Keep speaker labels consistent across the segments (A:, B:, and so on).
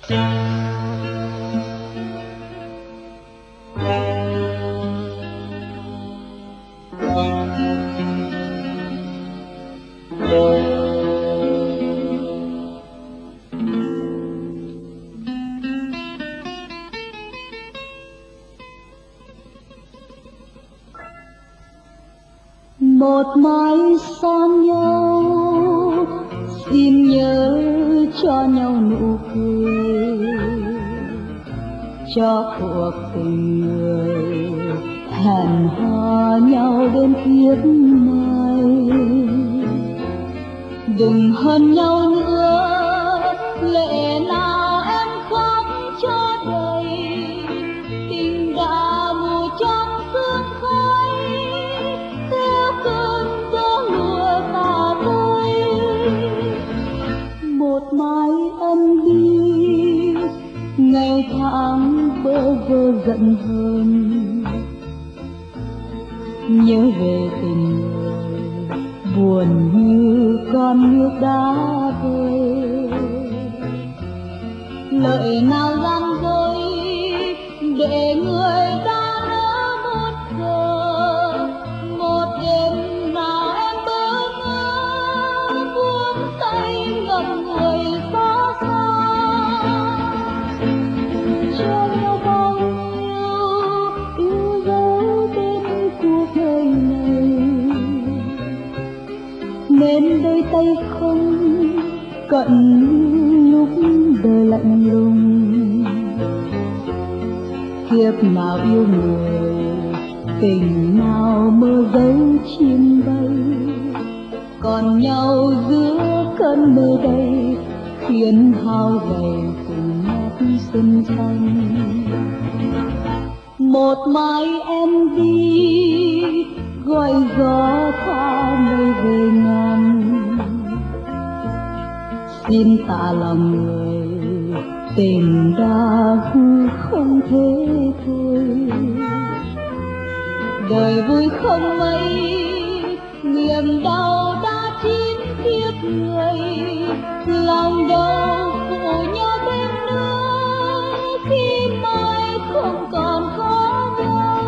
A: Một mái xa nhau, xin nhớ cho nhau nụ cười, cho cuộc tình người hẹn hò nhau đến kiếp này. Đừng hờn nhau nữa, lệ nào em khóc cho đầy, tình đã mù trong sương khói, theo cơn gió lùa tà tơi. Một mai em đi, ngày tháng bơ vơ giận hờn, nhớ về tình người buồn như con nước đá vơi. Lời nào gian dối để người ta nỡ một giờ, một đêm nào em bơ ngơ buông tay ngậm người xa xa. Cho nhau bao nhiêu yêu dấu bên cuộc đời này, nên đôi tay không cận lúc đời lạnh lùng. Kiếp nào yêu người, tình nào mơ dấu chim bay, còn nhau giữa cơn mơ đây, khiến hao gầy từng nét xuân xanh. Một mai em đi, gọi gió tha mây về ngàn, xin tạ lòng người tình đã hư không thế thôi. Đời vui không mấy, niềm đau đã chín kiếp người, lòng đâu phụ nhau thêm nữa khi mai không còn có nhau.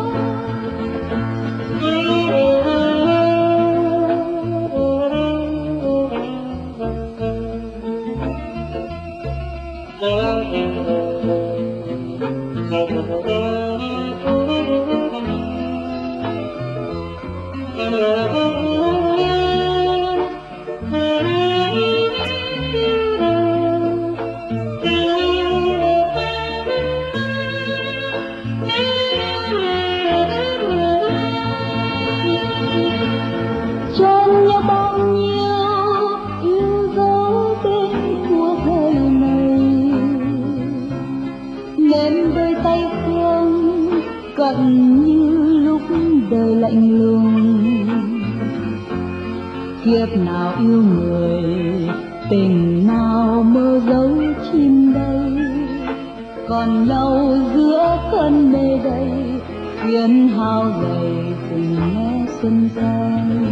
A: Cho nhau bao nhiêu yêu dấu bên cuộc đời này, nên đôi tay không cận như lúc đời lạnh lùng. Kiếp nào yêu người, tình nào mơ dấu chim đây, còn nhau giữa cơn mê đây, khiến hao gầy từng nét xuân xanh.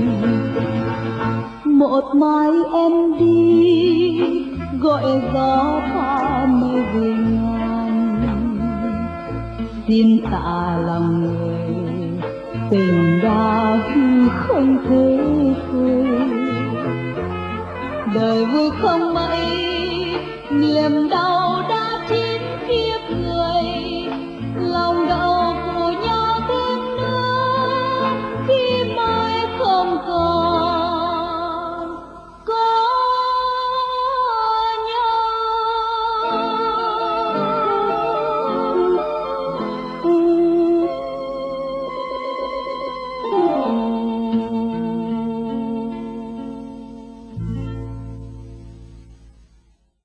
A: Một mai em đi, gọi gió tha mây về ngàn, xin tạ lòng người tình đã hư không thế thôi. Đời vui không mấy, niềm đau đã chia